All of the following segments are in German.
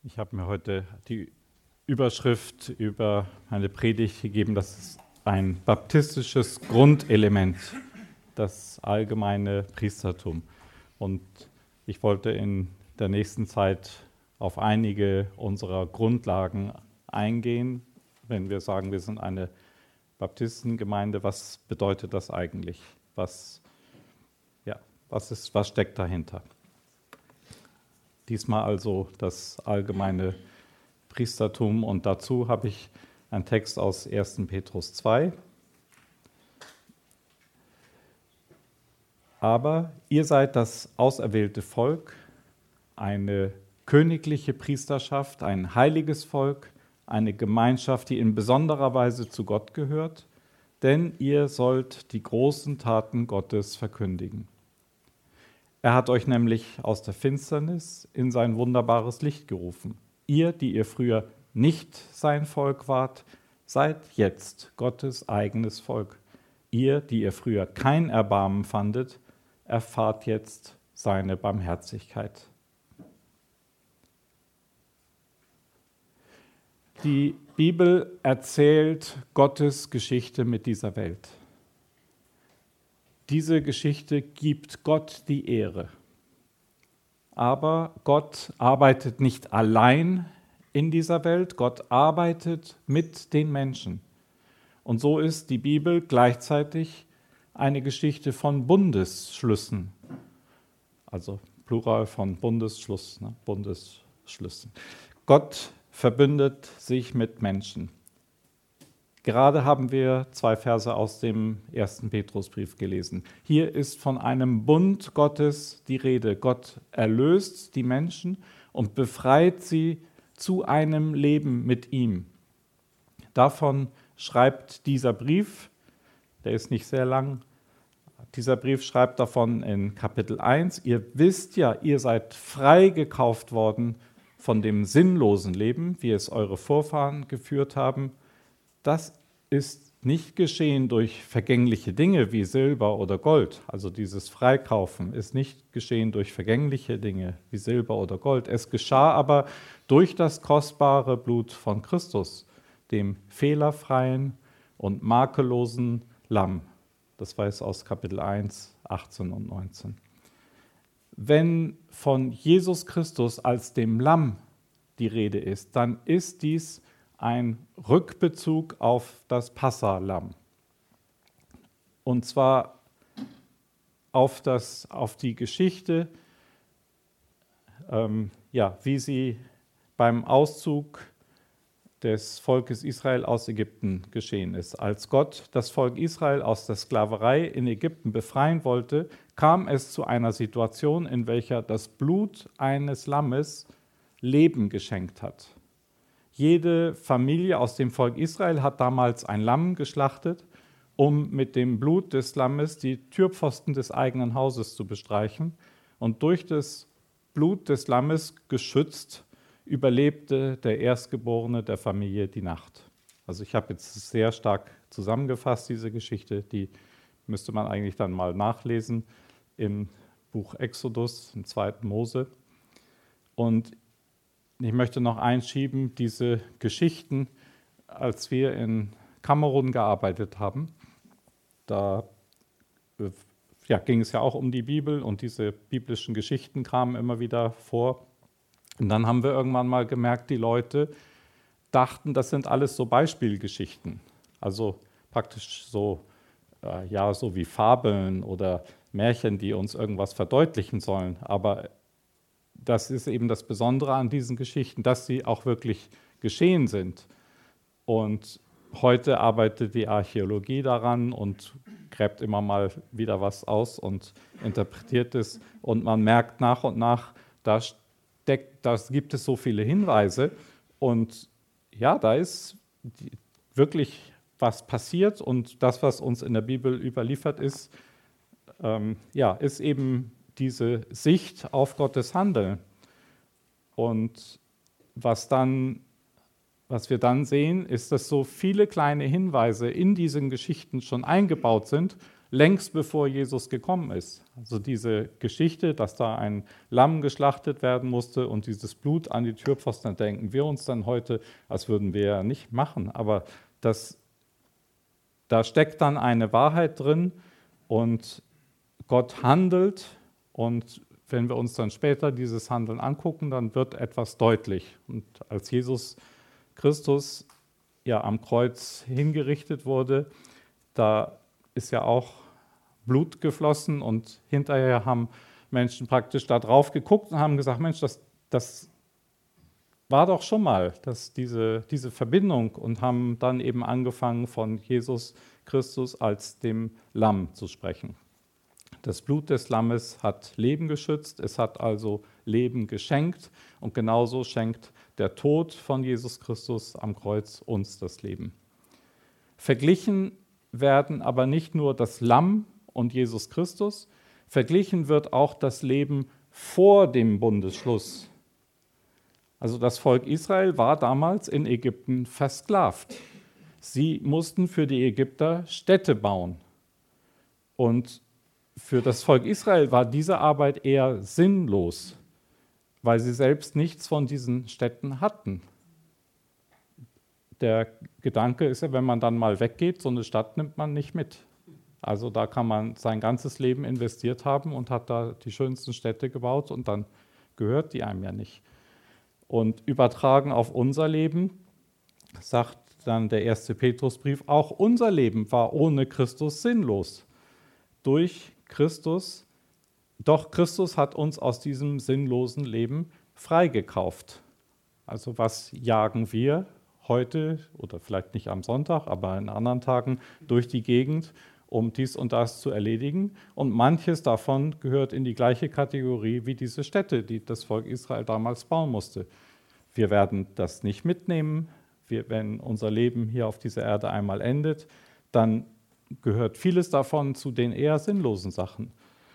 Ich habe mir heute die Überschrift über meine Predigt gegeben, das ist ein baptistisches Grundelement, das allgemeine Priestertum. Und ich wollte in der nächsten Zeit auf einige unserer Grundlagen eingehen. Wenn wir sagen, wir sind eine Baptistengemeinde, was bedeutet das eigentlich? Was steckt dahinter? Diesmal also das allgemeine Priestertum und dazu habe ich einen Text aus 1. Petrus 2. Aber ihr seid das auserwählte Volk, eine königliche Priesterschaft, ein heiliges Volk, eine Gemeinschaft, die in besonderer Weise zu Gott gehört, denn ihr sollt die großen Taten Gottes verkündigen. Er hat euch nämlich aus der Finsternis in sein wunderbares Licht gerufen. Ihr, die ihr früher nicht sein Volk wart, seid jetzt Gottes eigenes Volk. Ihr, die ihr früher kein Erbarmen fandet, erfahrt jetzt seine Barmherzigkeit. Die Bibel erzählt Gottes Geschichte mit dieser Welt. Diese Geschichte gibt Gott die Ehre. Aber Gott arbeitet nicht allein in dieser Welt, Gott arbeitet mit den Menschen. Und so ist die Bibel gleichzeitig eine Geschichte von Bundesschlüssen. Also Plural von Bundesschluss, Bundesschlüssen. Gott verbündet sich mit Menschen. Gerade haben wir 2 Verse aus dem 1. Petrusbrief gelesen. Hier ist von einem Bund Gottes die Rede. Gott erlöst die Menschen und befreit sie zu einem Leben mit ihm. Davon schreibt dieser Brief, der ist nicht sehr lang, dieser Brief schreibt davon in Kapitel 1, ihr wisst ja, ihr seid freigekauft worden von dem sinnlosen Leben, wie es eure Vorfahren geführt haben. Das ist nicht geschehen durch vergängliche Dinge wie Silber oder Gold. Also dieses Freikaufen ist nicht geschehen durch vergängliche Dinge wie Silber oder Gold. Es geschah aber durch das kostbare Blut von Christus, dem fehlerfreien und makellosen Lamm. Das weiß aus Kapitel 1, 18 und 19. Wenn von Jesus Christus als dem Lamm die Rede ist, dann ist dies ein Rückbezug auf das Passalamm. Und zwar auf die Geschichte, wie sie beim Auszug des Volkes Israel aus Ägypten geschehen ist. Als Gott das Volk Israel aus der Sklaverei in Ägypten befreien wollte, kam es zu einer Situation, in welcher das Blut eines Lammes Leben geschenkt hat. Jede Familie aus dem Volk Israel hat damals ein Lamm geschlachtet, um mit dem Blut des Lammes die Türpfosten des eigenen Hauses zu bestreichen. Und durch das Blut des Lammes geschützt, überlebte der Erstgeborene der Familie die Nacht. Also ich habe jetzt sehr stark zusammengefasst, diese Geschichte, die müsste man eigentlich dann mal nachlesen im Buch Exodus, im 2. Mose. Und ich möchte noch einschieben, diese Geschichten, als wir in Kamerun gearbeitet haben, da ging es ja auch um die Bibel und diese biblischen Geschichten kamen immer wieder vor. Und dann haben wir irgendwann mal gemerkt, die Leute dachten, das sind alles so Beispielgeschichten. Also praktisch so wie Fabeln oder Märchen, die uns irgendwas verdeutlichen sollen. Aber das ist eben das Besondere an diesen Geschichten, dass sie auch wirklich geschehen sind. Und heute arbeitet die Archäologie daran und gräbt immer mal wieder was aus und interpretiert es. Und man merkt nach und nach, da gibt es so viele Hinweise. Und ja, da ist wirklich was passiert. Und das, was uns in der Bibel überliefert ist, ist eben diese Sicht auf Gottes Handeln. Und was wir dann sehen, ist, dass so viele kleine Hinweise in diesen Geschichten schon eingebaut sind, längst bevor Jesus gekommen ist. Also diese Geschichte, dass da ein Lamm geschlachtet werden musste und dieses Blut an die Türpfosten, da denken wir uns dann heute, als würden wir ja nicht machen. Aber da steckt dann eine Wahrheit drin und Gott handelt, und wenn wir uns dann später dieses Handeln angucken, dann wird etwas deutlich. Und als Jesus Christus ja am Kreuz hingerichtet wurde, da ist ja auch Blut geflossen und hinterher haben Menschen praktisch da drauf geguckt und haben gesagt, Mensch, das war doch schon mal diese Verbindung, und haben dann eben angefangen, von Jesus Christus als dem Lamm zu sprechen. Das Blut des Lammes hat Leben geschützt, es hat also Leben geschenkt, und genauso schenkt der Tod von Jesus Christus am Kreuz uns das Leben. Verglichen werden aber nicht nur das Lamm und Jesus Christus, verglichen wird auch das Leben vor dem Bundesschluss. Also das Volk Israel war damals in Ägypten versklavt. Sie mussten für die Ägypter Städte bauen. Und für das Volk Israel war diese Arbeit eher sinnlos, weil sie selbst nichts von diesen Städten hatten. Der Gedanke ist ja, wenn man dann mal weggeht, so eine Stadt nimmt man nicht mit. Also da kann man sein ganzes Leben investiert haben und hat da die schönsten Städte gebaut, und dann gehört die einem ja nicht. Und übertragen auf unser Leben, sagt dann der 1. Petrusbrief, auch unser Leben war ohne Christus sinnlos. Durch Christus, doch Christus hat uns aus diesem sinnlosen Leben freigekauft. Also was jagen wir heute, oder vielleicht nicht am Sonntag, aber in anderen Tagen, durch die Gegend, um dies und das zu erledigen? Und manches davon gehört in die gleiche Kategorie wie diese Städte, die das Volk Israel damals bauen musste. Wir werden das nicht mitnehmen. Wenn unser Leben hier auf dieser Erde einmal endet, dann gehört vieles davon zu den eher sinnlosen Sachen.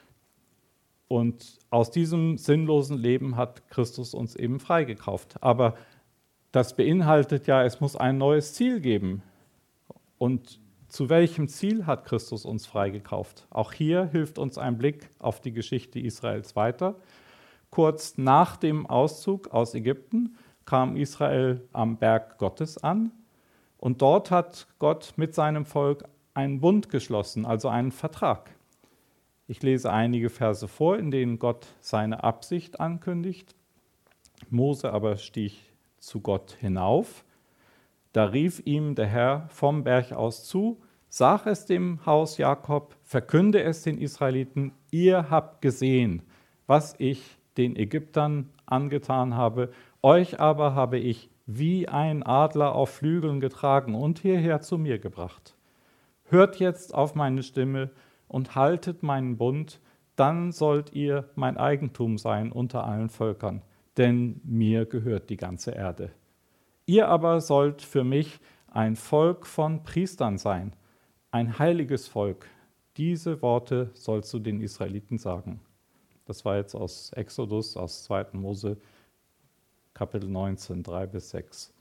Und aus diesem sinnlosen Leben hat Christus uns eben freigekauft. Aber das beinhaltet ja, es muss ein neues Ziel geben. Und zu welchem Ziel hat Christus uns freigekauft? Auch hier hilft uns ein Blick auf die Geschichte Israels weiter. Kurz nach dem Auszug aus Ägypten kam Israel am Berg Gottes an, und dort hat Gott mit seinem Volk einen Bund geschlossen, also einen Vertrag. Ich lese einige Verse vor, in denen Gott seine Absicht ankündigt. Mose aber stieg zu Gott hinauf. Da rief ihm der Herr vom Berg aus zu: Sag es dem Haus Jakob, verkünde es den Israeliten: Ihr habt gesehen, was ich den Ägyptern angetan habe. Euch aber habe ich wie ein Adler auf Flügeln getragen und hierher zu mir gebracht. Hört jetzt auf meine Stimme und haltet meinen Bund, dann sollt ihr mein Eigentum sein unter allen Völkern, denn mir gehört die ganze Erde. Ihr aber sollt für mich ein Volk von Priestern sein, ein heiliges Volk. Diese Worte sollst du den Israeliten sagen. Das war jetzt aus Exodus, aus 2. Mose, Kapitel 19, 3-6.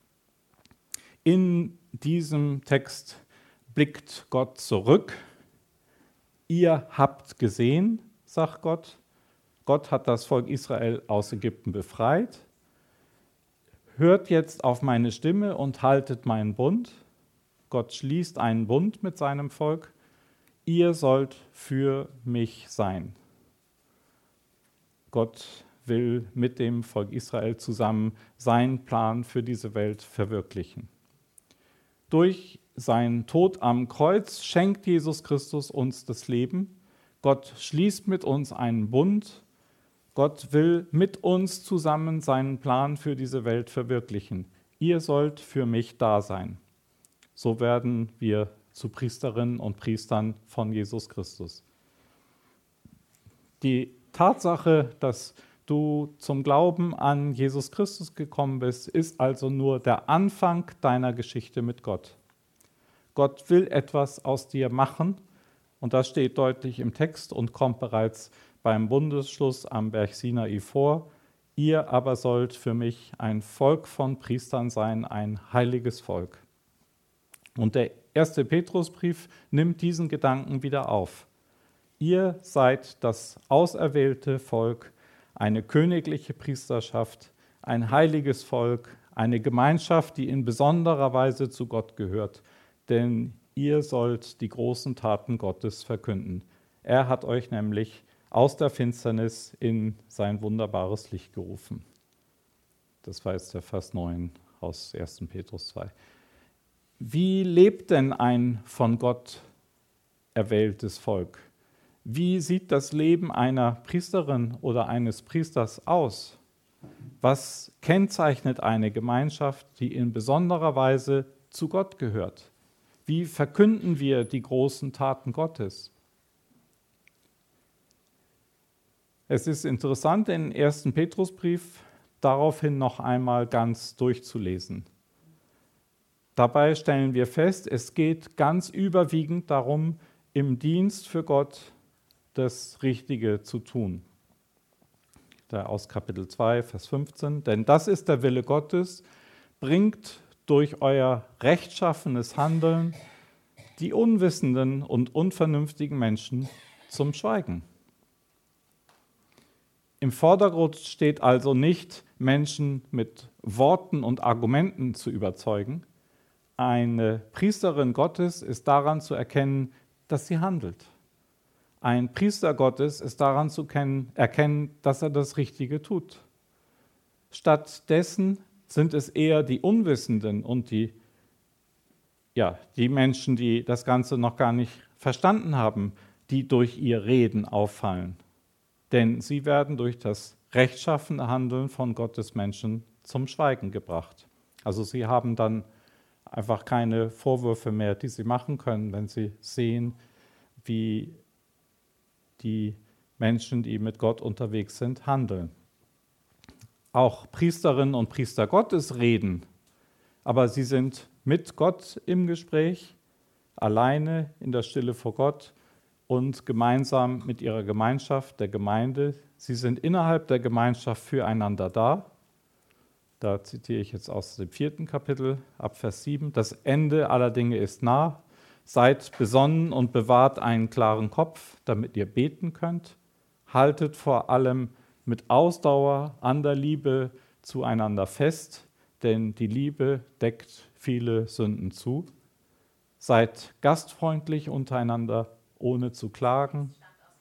In diesem Text blickt Gott zurück. Ihr habt gesehen, sagt Gott. Gott hat das Volk Israel aus Ägypten befreit. Hört jetzt auf meine Stimme und haltet meinen Bund. Gott schließt einen Bund mit seinem Volk. Ihr sollt für mich sein. Gott will mit dem Volk Israel zusammen seinen Plan für diese Welt verwirklichen. Durch seinen Tod am Kreuz schenkt Jesus Christus uns das Leben. Gott schließt mit uns einen Bund. Gott will mit uns zusammen seinen Plan für diese Welt verwirklichen. Ihr sollt für mich da sein. So werden wir zu Priesterinnen und Priestern von Jesus Christus. Die Tatsache, dass du zum Glauben an Jesus Christus gekommen bist, ist also nur der Anfang deiner Geschichte mit Gott. Gott will etwas aus dir machen, und das steht deutlich im Text und kommt bereits beim Bundesschluss am Berg Sinai vor. Ihr aber sollt für mich ein Volk von Priestern sein, ein heiliges Volk. Und der erste Petrusbrief nimmt diesen Gedanken wieder auf. Ihr seid das auserwählte Volk, eine königliche Priesterschaft, ein heiliges Volk, eine Gemeinschaft, die in besonderer Weise zu Gott gehört, denn ihr sollt die großen Taten Gottes verkünden. Er hat euch nämlich aus der Finsternis in sein wunderbares Licht gerufen. Das war jetzt der Vers 9 aus 1. Petrus 2. Wie lebt denn ein von Gott erwähltes Volk? Wie sieht das Leben einer Priesterin oder eines Priesters aus? Was kennzeichnet eine Gemeinschaft, die in besonderer Weise zu Gott gehört? Wie verkünden wir die großen Taten Gottes? Es ist interessant, den 1. Petrusbrief daraufhin noch einmal ganz durchzulesen. Dabei stellen wir fest, es geht ganz überwiegend darum, im Dienst für Gott das Richtige zu tun. Da aus Kapitel 2, Vers 15. Denn das ist der Wille Gottes, bringt durch euer rechtschaffenes Handeln die unwissenden und unvernünftigen Menschen zum Schweigen. Im Vordergrund steht also nicht, Menschen mit Worten und Argumenten zu überzeugen. Eine Priesterin Gottes ist daran zu erkennen, dass sie handelt. Ein Priester Gottes ist daran zu erkennen, dass er das Richtige tut. Stattdessen sind es eher die Unwissenden und die Menschen, die das Ganze noch gar nicht verstanden haben, die durch ihr Reden auffallen. Denn sie werden durch das rechtschaffene Handeln von Gottes Menschen zum Schweigen gebracht. Also sie haben dann einfach keine Vorwürfe mehr, die sie machen können, wenn sie sehen, wie die Menschen, die mit Gott unterwegs sind, handeln. Auch Priesterinnen und Priester Gottes reden, aber sie sind mit Gott im Gespräch, alleine in der Stille vor Gott und gemeinsam mit ihrer Gemeinschaft, der Gemeinde. Sie sind innerhalb der Gemeinschaft füreinander da. Da zitiere ich jetzt aus dem 4. Kapitel, ab Vers 7. Das Ende aller Dinge ist nah. Seid besonnen und bewahrt einen klaren Kopf, damit ihr beten könnt. Haltet vor allem mit Ausdauer an der Liebe zueinander fest, denn die Liebe deckt viele Sünden zu. Seid gastfreundlich untereinander, ohne zu klagen.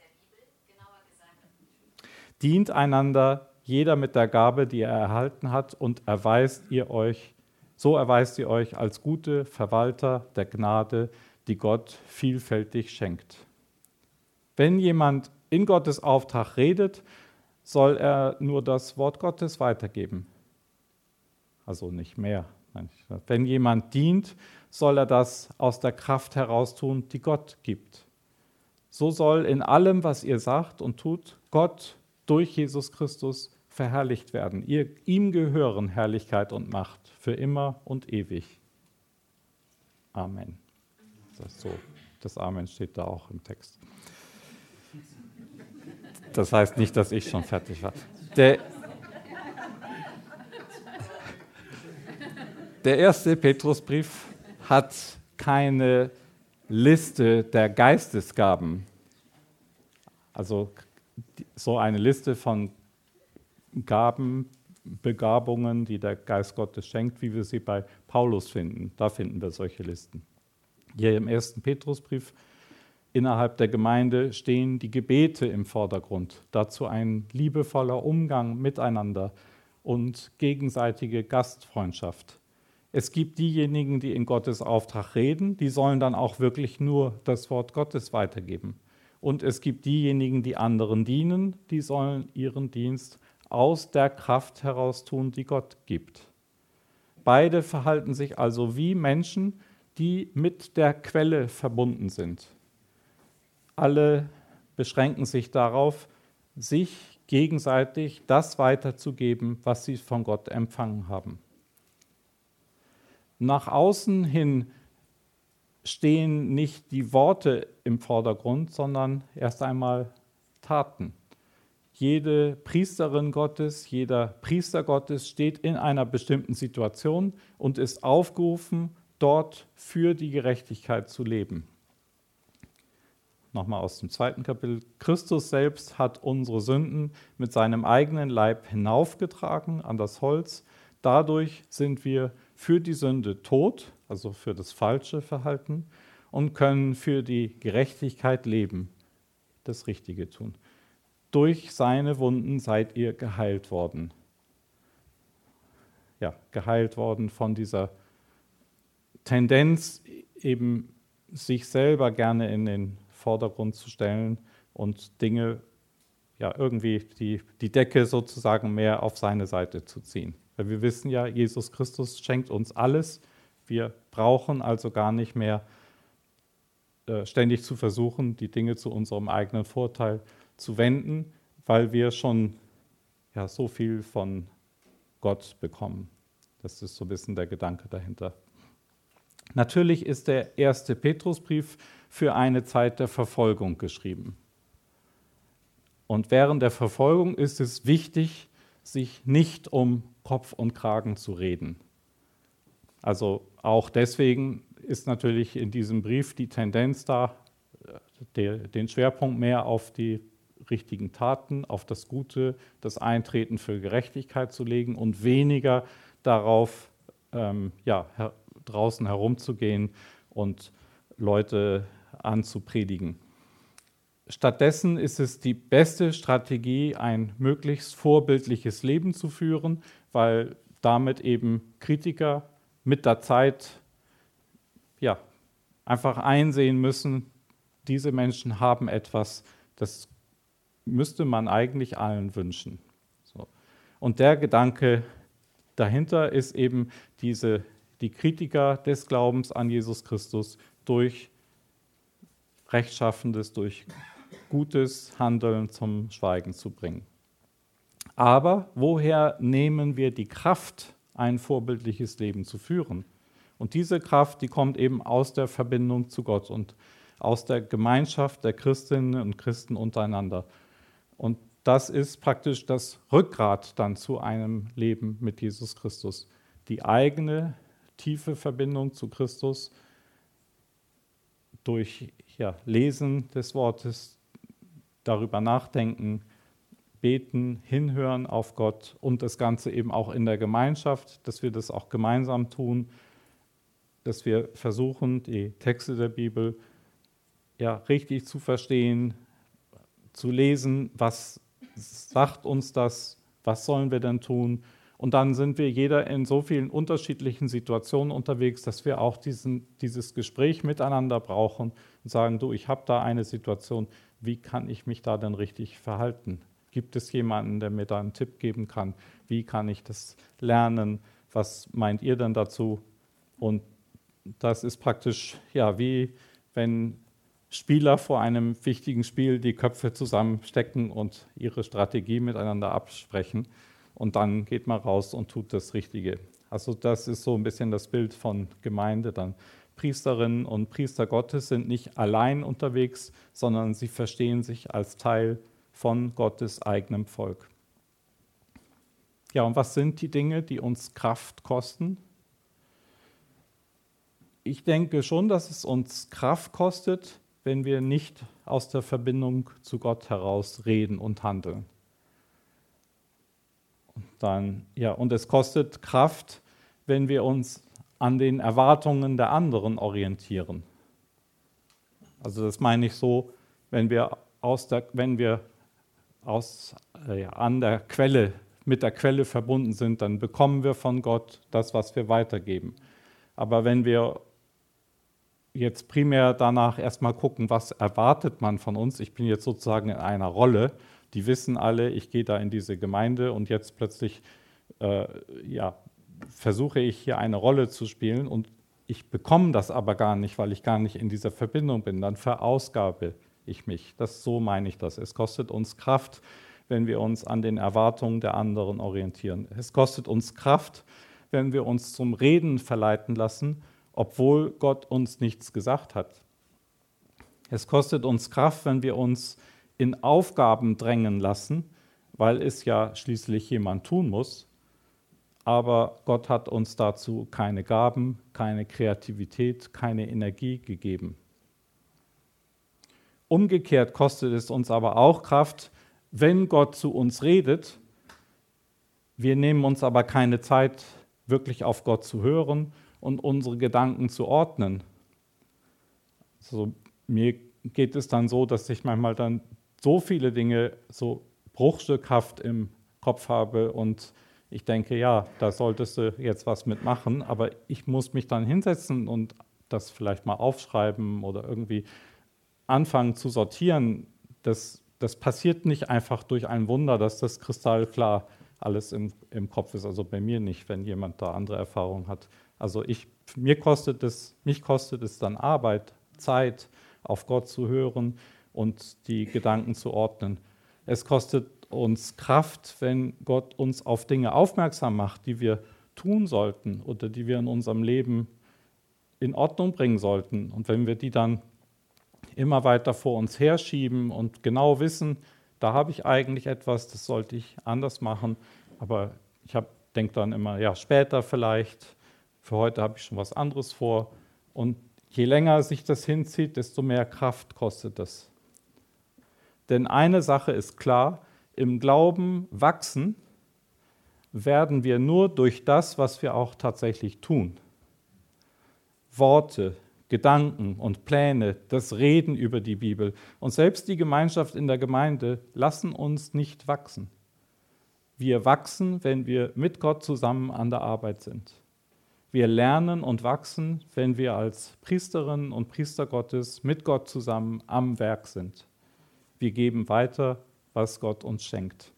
Dient einander, jeder mit der Gabe, die er erhalten hat, und so erweist ihr euch als gute Verwalter der Gnade, die Gott vielfältig schenkt. Wenn jemand in Gottes Auftrag redet, soll er nur das Wort Gottes weitergeben. Also nicht mehr. Wenn jemand dient, soll er das aus der Kraft heraus tun, die Gott gibt. So soll in allem, was ihr sagt und tut, Gott durch Jesus Christus verherrlicht werden. Ihm gehören Herrlichkeit und Macht für immer und ewig. Amen. Das Amen steht da auch im Text. Das heißt nicht, dass ich schon fertig war. Der erste Petrusbrief hat keine Liste der Geistesgaben, also so eine Liste von Gaben, Begabungen, die der Geist Gottes schenkt, wie wir sie bei Paulus finden. Da finden wir solche Listen. Hier im ersten Petrusbrief innerhalb der Gemeinde stehen die Gebete im Vordergrund, dazu ein liebevoller Umgang miteinander und gegenseitige Gastfreundschaft. Es gibt diejenigen, die in Gottes Auftrag reden, die sollen dann auch wirklich nur das Wort Gottes weitergeben. Und es gibt diejenigen, die anderen dienen, die sollen ihren Dienst aus der Kraft heraus tun, die Gott gibt. Beide verhalten sich also wie Menschen, die mit der Quelle verbunden sind. Alle beschränken sich darauf, sich gegenseitig das weiterzugeben, was sie von Gott empfangen haben. Nach außen hin stehen nicht die Worte im Vordergrund, sondern erst einmal Taten. Jede Priesterin Gottes, jeder Priester Gottes steht in einer bestimmten Situation und ist aufgerufen, dort für die Gerechtigkeit zu leben. Nochmal aus dem 2. Kapitel. Christus selbst hat unsere Sünden mit seinem eigenen Leib hinaufgetragen an das Holz. Dadurch sind wir für die Sünde tot, also für das falsche Verhalten, und können für die Gerechtigkeit leben, das Richtige tun. Durch seine Wunden seid ihr geheilt worden. Ja, geheilt worden von dieser Tendenz, eben sich selber gerne in den Vordergrund zu stellen und Dinge, ja, irgendwie die Decke sozusagen mehr auf seine Seite zu ziehen. Weil wir wissen ja, Jesus Christus schenkt uns alles. Wir brauchen also gar nicht mehr ständig zu versuchen, die Dinge zu unserem eigenen Vorteil zu wenden, weil wir schon ja, so viel von Gott bekommen. Das ist so ein bisschen der Gedanke dahinter. Natürlich ist der 1. Petrusbrief für eine Zeit der Verfolgung geschrieben. Und während der Verfolgung ist es wichtig, sich nicht um Kopf und Kragen zu reden. Also auch deswegen ist natürlich in diesem Brief die Tendenz da, den Schwerpunkt mehr auf die richtigen Taten, auf das Gute, das Eintreten für Gerechtigkeit zu legen und weniger darauf, draußen herumzugehen und Leute anzupredigen. Stattdessen ist es die beste Strategie, ein möglichst vorbildliches Leben zu führen, weil damit eben Kritiker mit der Zeit einfach einsehen müssen, diese Menschen haben etwas, das müsste man eigentlich allen wünschen. So. Und der Gedanke dahinter ist eben die Kritiker des Glaubens an Jesus Christus durch Rechtschaffendes, durch gutes Handeln zum Schweigen zu bringen. Aber woher nehmen wir die Kraft, ein vorbildliches Leben zu führen? Und diese Kraft, die kommt eben aus der Verbindung zu Gott und aus der Gemeinschaft der Christinnen und Christen untereinander. Und das ist praktisch das Rückgrat dann zu einem Leben mit Jesus Christus. Die eigene tiefe Verbindung zu Christus durch Lesen des Wortes, darüber nachdenken, beten, hinhören auf Gott und das Ganze eben auch in der Gemeinschaft, dass wir das auch gemeinsam tun, dass wir versuchen, die Texte der Bibel richtig zu verstehen, zu lesen, was sagt uns das, was sollen wir denn tun? Und dann sind wir jeder in so vielen unterschiedlichen Situationen unterwegs, dass wir auch dieses Gespräch miteinander brauchen und sagen, du, ich habe da eine Situation, wie kann ich mich da denn richtig verhalten? Gibt es jemanden, der mir da einen Tipp geben kann? Wie kann ich das lernen? Was meint ihr denn dazu? Und das ist praktisch, wie wenn Spieler vor einem wichtigen Spiel die Köpfe zusammenstecken und ihre Strategie miteinander absprechen. Und dann geht man raus und tut das Richtige. Also das ist so ein bisschen das Bild von Gemeinde. Dann Priesterinnen und Priester Gottes sind nicht allein unterwegs, sondern sie verstehen sich als Teil von Gottes eigenem Volk. Ja, und was sind die Dinge, die uns Kraft kosten? Ich denke schon, dass es uns Kraft kostet, wenn wir nicht aus der Verbindung zu Gott heraus reden und handeln. Und es kostet Kraft, wenn wir uns an den Erwartungen der anderen orientieren. Also das meine ich so, wenn wir mit der Quelle verbunden sind, dann bekommen wir von Gott das, was wir weitergeben. Aber wenn wir jetzt primär danach erstmal gucken, was erwartet man von uns, ich bin jetzt sozusagen in einer Rolle, die wissen alle, ich gehe da in diese Gemeinde und jetzt plötzlich versuche ich hier eine Rolle zu spielen und ich bekomme das aber gar nicht, weil ich gar nicht in dieser Verbindung bin, dann verausgabe ich mich. So meine ich das. Es kostet uns Kraft, wenn wir uns an den Erwartungen der anderen orientieren. Es kostet uns Kraft, wenn wir uns zum Reden verleiten lassen, obwohl Gott uns nichts gesagt hat. Es kostet uns Kraft, wenn wir uns in Aufgaben drängen lassen, weil es ja schließlich jemand tun muss, aber Gott hat uns dazu keine Gaben, keine Kreativität, keine Energie gegeben. Umgekehrt kostet es uns aber auch Kraft, wenn Gott zu uns redet. Wir nehmen uns aber keine Zeit, wirklich auf Gott zu hören und unsere Gedanken zu ordnen. Also mir geht es dann so, dass ich manchmal dann so viele Dinge so bruchstückhaft im Kopf habe und ich denke, ja, da solltest du jetzt was mitmachen, aber ich muss mich dann hinsetzen und das vielleicht mal aufschreiben oder irgendwie anfangen zu sortieren. Das passiert nicht einfach durch ein Wunder, dass das kristallklar alles im Kopf ist. Also bei mir nicht, wenn jemand da andere Erfahrungen hat. Also mich kostet es dann Arbeit, Zeit, auf Gott zu hören und die Gedanken zu ordnen. Es kostet uns Kraft, wenn Gott uns auf Dinge aufmerksam macht, die wir tun sollten oder die wir in unserem Leben in Ordnung bringen sollten. Und wenn wir die dann immer weiter vor uns herschieben und genau wissen, da habe ich eigentlich etwas, das sollte ich anders machen, aber ich denke dann immer, ja, später vielleicht, für heute habe ich schon was anderes vor. Und je länger sich das hinzieht, desto mehr Kraft kostet das. Denn eine Sache ist klar, im Glauben wachsen werden wir nur durch das, was wir auch tatsächlich tun. Worte, Gedanken und Pläne, das Reden über die Bibel und selbst die Gemeinschaft in der Gemeinde lassen uns nicht wachsen. Wir wachsen, wenn wir mit Gott zusammen an der Arbeit sind. Wir lernen und wachsen, wenn wir als Priesterinnen und Priester Gottes mit Gott zusammen am Werk sind. Wir geben weiter, was Gott uns schenkt.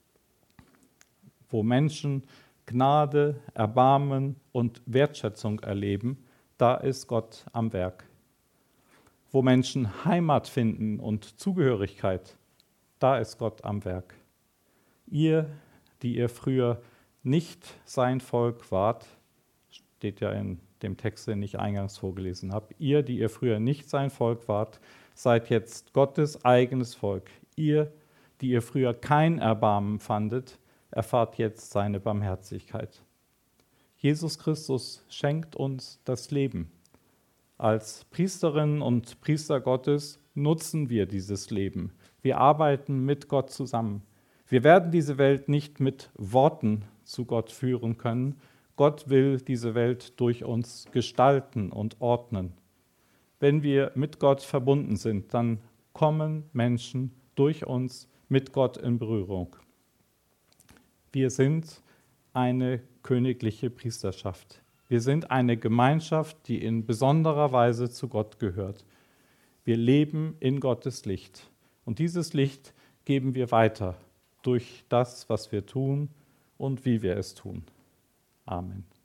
Wo Menschen Gnade, Erbarmen und Wertschätzung erleben, da ist Gott am Werk. Wo Menschen Heimat finden und Zugehörigkeit, da ist Gott am Werk. Ihr, die ihr früher nicht sein Volk wart, steht ja in dem Text, den ich eingangs vorgelesen habe, ihr, die ihr früher nicht sein Volk wart, seid jetzt Gottes eigenes Volk. Ihr, die ihr früher kein Erbarmen fandet, erfahrt jetzt seine Barmherzigkeit. Jesus Christus schenkt uns das Leben. Als Priesterinnen und Priester Gottes nutzen wir dieses Leben. Wir arbeiten mit Gott zusammen. Wir werden diese Welt nicht mit Worten zu Gott führen können. Gott will diese Welt durch uns gestalten und ordnen. Wenn wir mit Gott verbunden sind, dann kommen Menschen durch uns mit Gott in Berührung. Wir sind eine königliche Priesterschaft. Wir sind eine Gemeinschaft, die in besonderer Weise zu Gott gehört. Wir leben in Gottes Licht. Und dieses Licht geben wir weiter durch das, was wir tun und wie wir es tun. Amen.